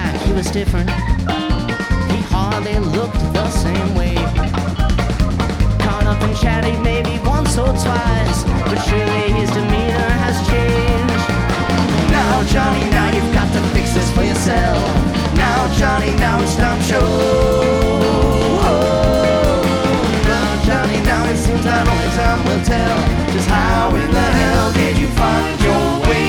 like he was different. He hardly looked the same way. Caught up in chatty maybe once or twice.